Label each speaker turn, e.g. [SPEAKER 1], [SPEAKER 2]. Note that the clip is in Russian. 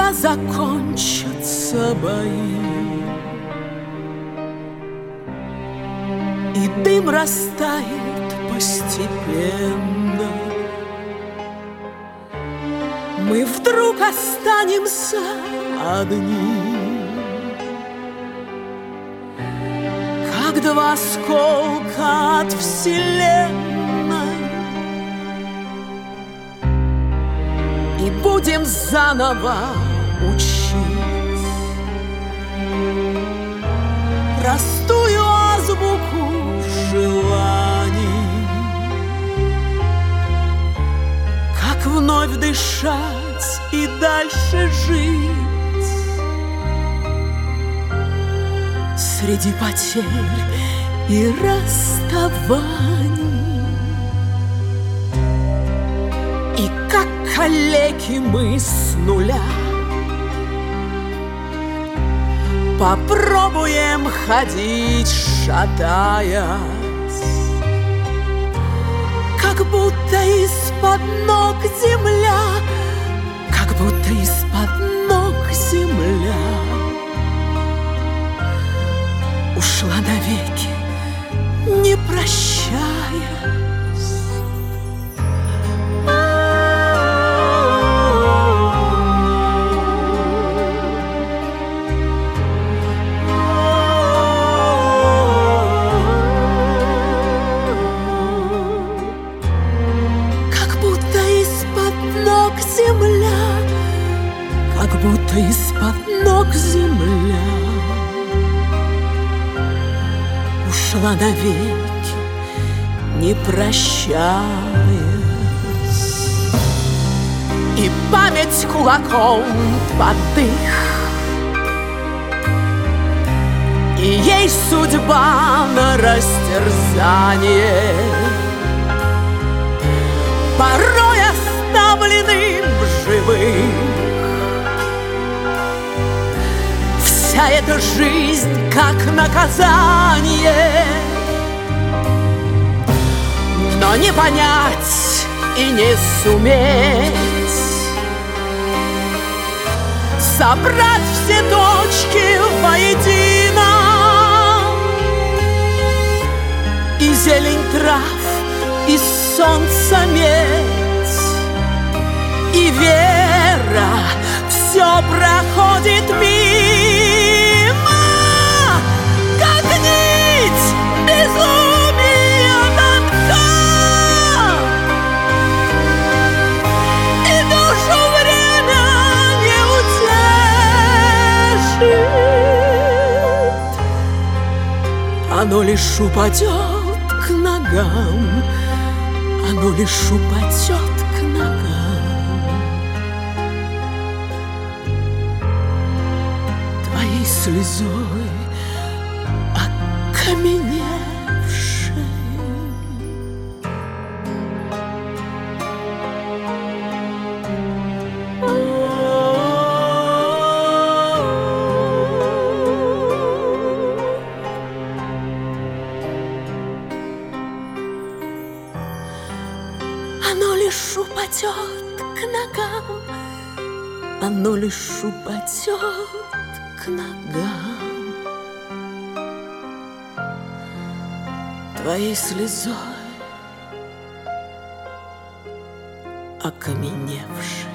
[SPEAKER 1] когда закончатся бои, и дым растает постепенно, мы вдруг останемся одни, как два осколка от вселенной, и будем заново учить простую азбуку желаний, как вновь дышать и дальше жить среди потерь и расставаний. И как калеки мы с нуля попробуем ходить, шатаясь, как будто из-под ног земля, как будто из-под ног земля ушла навеки, не прощаясь. Как будто из-под ног земля ушла навеки, не прощаясь. И память кулаком под дых, и ей судьба на растерзание, порой оставленным в живых. Вся эта жизнь как наказание, но не понять и не суметь собрать все точки воедино, и зелень трав, и солнца медь, и вера все проходит мимо, как нить безумия тонка, и душу время не утешит. Оно лишь упадет к ногам, оно лишь упадет к ногам. Слезой окаменевшей. Оно лишь упадет к ногам, оно лишь упадет к ногам. Твоей слезой окаменевшей.